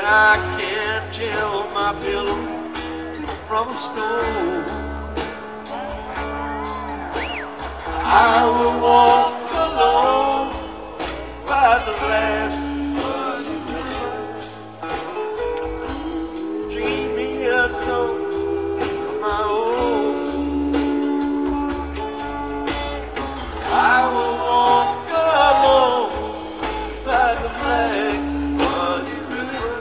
I can't tell my pillow from a stone. I will walk alone by the last muddy river, dream me a song of my own. I will walk alone by the black muddy river,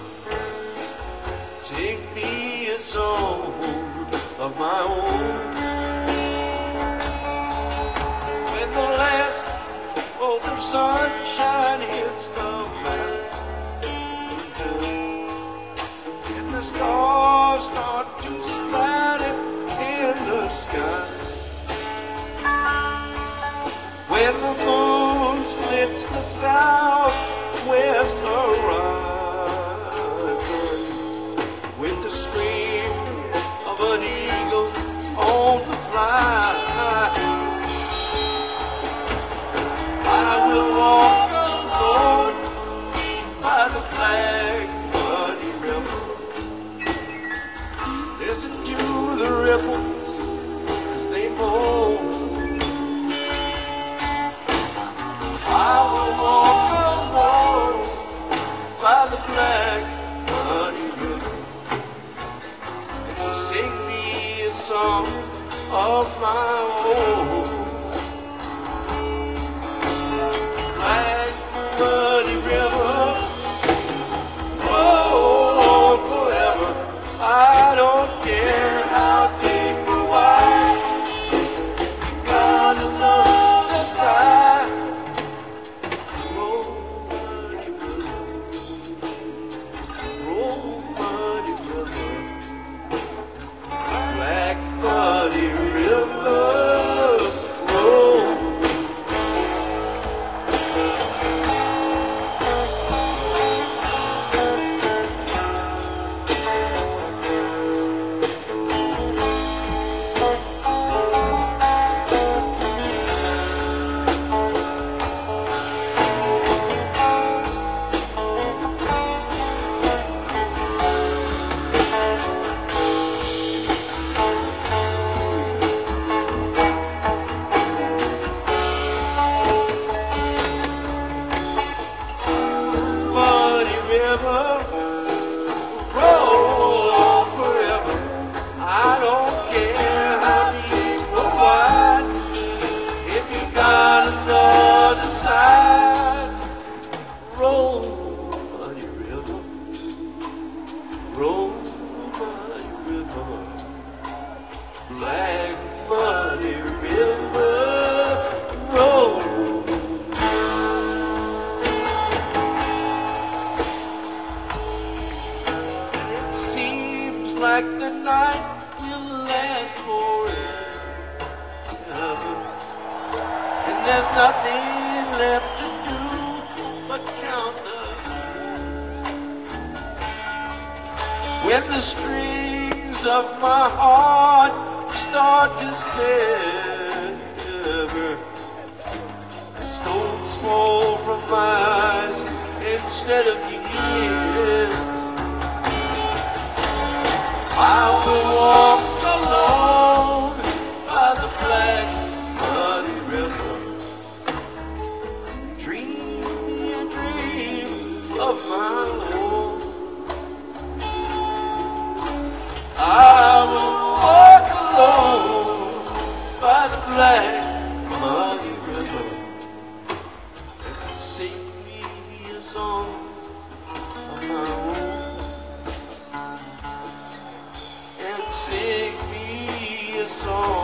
sing me a song of my own. When the last of the sunshine hits the mountain and the stars start to splatter in the sky, when the moon splits the southwest horizon with the scream of an eagle on the fly, I will walk alone by the black muddy river, listen to the ripples as they moan. I will walk alone by the black muddy river and sing me a song of my own. Black muddy river, oh, forever. I don't care how deep or wide, you gotta love the side. Roll muddy river, black muddy river, roll. Muddy river, roll forever. I don't care how deep or wide, if you got another side. Roll, muddy river, roll, muddy river, black muddy river, roll. It seems like the night will last forever, and there's nothing left to do but count the moons. When the strings of my heart start to sever and stones fall from my eyes instead of years, I will walk alone by the black muddy river, dream me a dream of my own. I will walk alone by the black muddy river and sing me a song of my own. Sing me a song